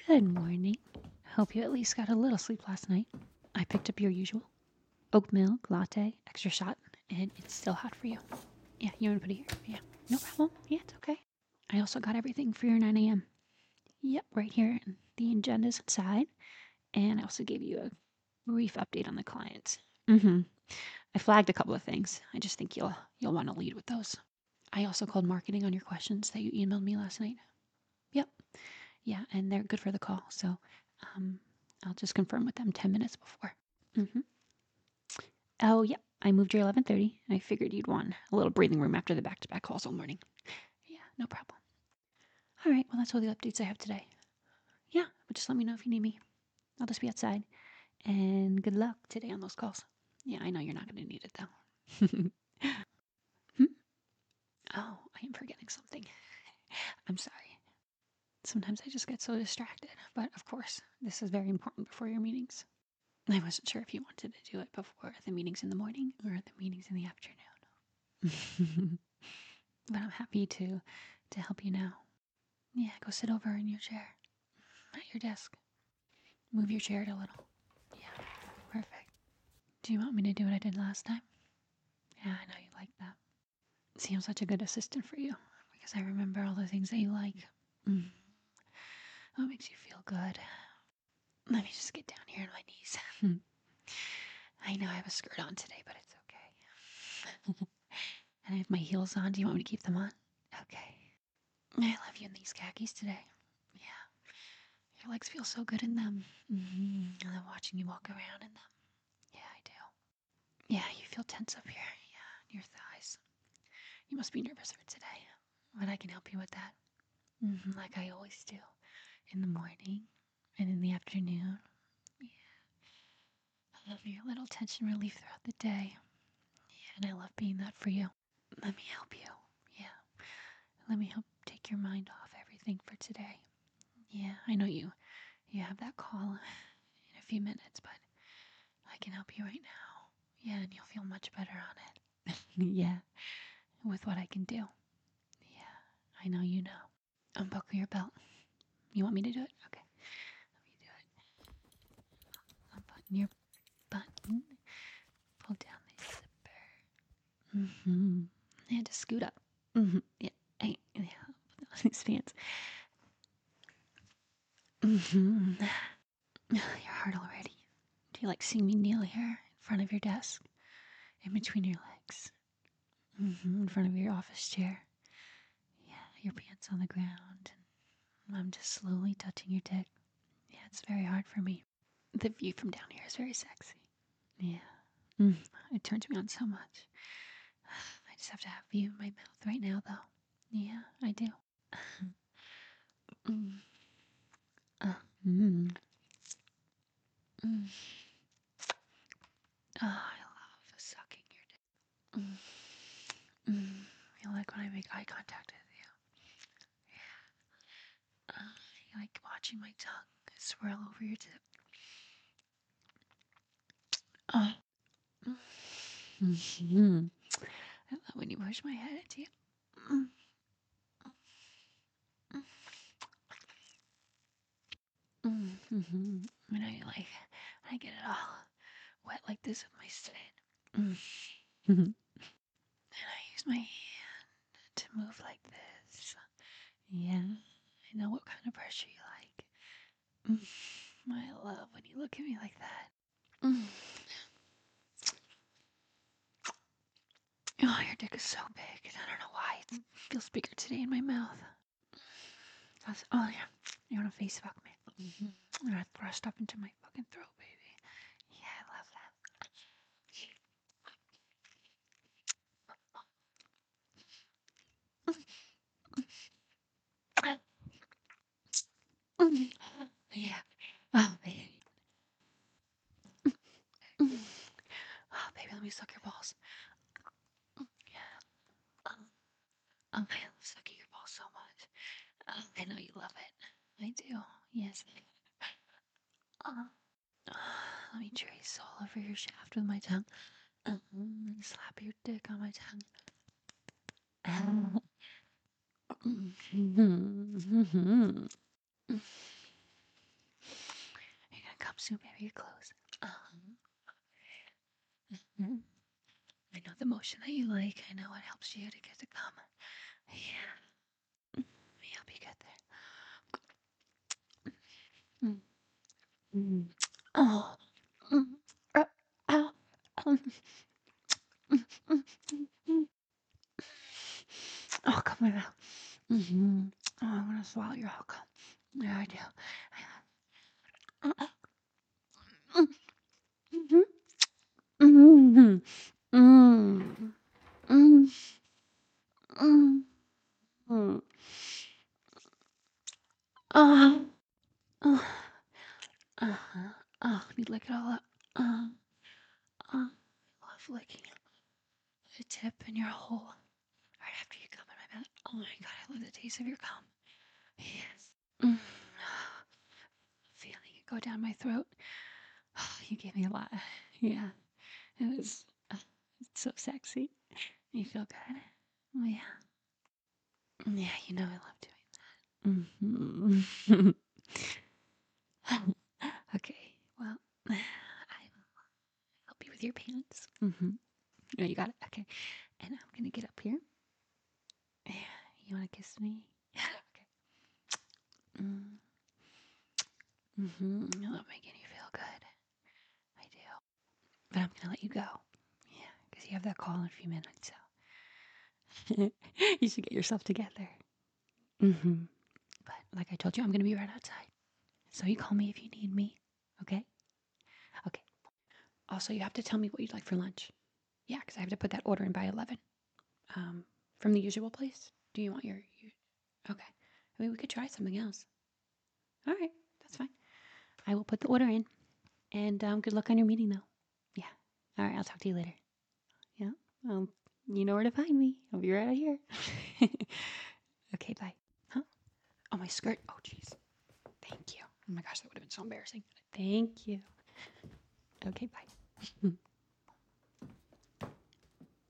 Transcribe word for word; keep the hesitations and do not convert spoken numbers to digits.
Good morning. Hope you at least got a little sleep last night. I picked up your usual oat milk, latte, extra shot, and it's still hot for you. Yeah, you want to put it here? Yeah, no problem. Yeah, it's okay. I also got everything for your nine a m. Yep, right here. The agenda's inside. And I also gave you a brief update on the clients. Mm-hmm. I flagged a couple of things. I just think you'll you'll want to lead with those. I also called marketing on your questions that you emailed me last night. Yep. Yeah, and they're good for the call. So um, I'll just confirm with them ten minutes before. Mm-hmm. Oh, yeah. I moved your eleven thirty. I figured you'd want a little breathing room after the back-to-back calls all morning. Yeah, no problem. All right. Well, that's all the updates I have today. Yeah, but just let me know if you need me. I'll just be outside. And good luck today on those calls. Yeah, I know you're not going to need it, though. hmm? Oh, I am forgetting something. I'm sorry. Sometimes I just get so distracted. But of course, this is very important before your meetings. I wasn't sure if you wanted to do it before the meetings in the morning or the meetings in the afternoon. But I'm happy to to help you now. Yeah, go sit over in your chair at your desk. Move your chair a little. Yeah, perfect. Do you want me to do what I did last time? Yeah, I know you like that. See, I'm such a good assistant for you because I remember all the things that you like. Mm. What makes you feel good? Let me just get down here on my knees. I know I have a skirt on today, but it's okay. And I have my heels on. Do you want me to keep them on? Okay. I love you in these khakis today. Yeah. Your legs feel so good in them. Mm-hmm. And I'm watching you walk around in them. Yeah, I do. Yeah, you feel tense up here. Yeah, your thighs. You must be nervous for today. But I can help you with that. Mm-hmm. Like I always do. In the morning and in the afternoon. Yeah. I love your little tension relief throughout the day. Yeah, and I love being that for you. Let me help you. Yeah. Let me help take your mind off everything for today. Yeah, I know you you have that call in a few minutes, but I can help you right now. Yeah, and you'll feel much better on it. Yeah, with what I can do. Yeah, I know you know. Unbuckle your belt. You want me to do it? Okay, let me do it. Unbutton your button. Pull down the zipper. Mm-hmm. And just scoot up. Mm-hmm. Yeah, hey, yeah. These pants. Mm-hmm. Your heart already. Do you like seeing me kneel here in front of your desk? In between your legs? Mm-hmm. In front of your office chair? Yeah, your pants on the ground. And I'm just slowly touching your dick. Yeah, it's very hard for me. The view from down here is very sexy. Yeah. Mm, it turns me on so much. I just have to have you in my mouth right now, though. Yeah, I do. mm. Uh, mm. Mm. Oh, I love sucking your dick. Mm. Mm. You like when I make eye contact with you. Yeah. Uh, you like watching my tongue swirl over your tip. Oh. Mm-hmm. I love when you push my head into you. Mm. Mm-hmm. I know you like I get it all wet like this with my spit. Mm. And I use my hand to move like this. Yeah, I know what kind of pressure you like. Mm. I love when you look at me like that. Mm. Oh, your dick is so big. I don't know why. It feels bigger today in my mouth. That's, oh, yeah. You want to face fuck me? Mm-hmm. And I thrust up into my fucking throat, baby. Yeah, I love that. Yeah. Oh, baby. Oh, baby, let me suck your balls. Yeah. Um, um, I love sucking your balls so much. Um, I know you love it. I do. Yes. Uh, let me trace all over your shaft with my tongue. Um, and slap your dick on my tongue. up soon, baby. You're close. Um, mhm. I know the motion that you like. I know it helps you to get to come. Yeah. Let me help you get there. Mm. Mm. Oh. Mm. Uh, ow. Um. Mm. Mm. Mm. Oh, come on now. Mm-hmm. Oh, I'm gonna swallow your hook. Yeah, I do. Mm-hmm. Mm-hmm. Mm-hmm. Mm-hmm. Mm-hmm. Oh. Oh. Uh-huh. Oh, you lick it all up. Uh, uh, I love licking the tip in your hole right after you come in my mouth. Oh my god, I love the taste of your cum. Yes. Mm. Feeling it go down my throat. Oh, you gave me a lot. Yeah. It was uh, it's so sexy. You feel good? Oh, yeah. Yeah, you know I love doing that. Mm-hmm. Okay, well, I will help you with your pants. Mm-hmm. Oh, you got it? Okay. And I'm gonna get up here. Yeah, you wanna kiss me? Okay. Mm. Mm-hmm. I love making you feel good. I do. But I'm gonna let you go. Yeah, because you have that call in a few minutes, so you should get yourself together. Mm-hmm. But like I told you, I'm gonna be right outside. So you call me if you need me. Okay? Okay. Also, you have to tell me what you'd like for lunch. Yeah, because I have to put that order in by eleven. Um, from the usual place. Do you want your? your okay. I mean, we could try something else. All right, that's fine. I will put the order in. And um, good luck on your meeting, though. Yeah. All right, I'll talk to you later. Yeah. Um, you know where to find me. I'll be right out here. Okay, bye. Huh? Oh, my skirt. Oh, jeez. Thank you. Oh my gosh, that would have been so embarrassing. Thank you. Okay, bye.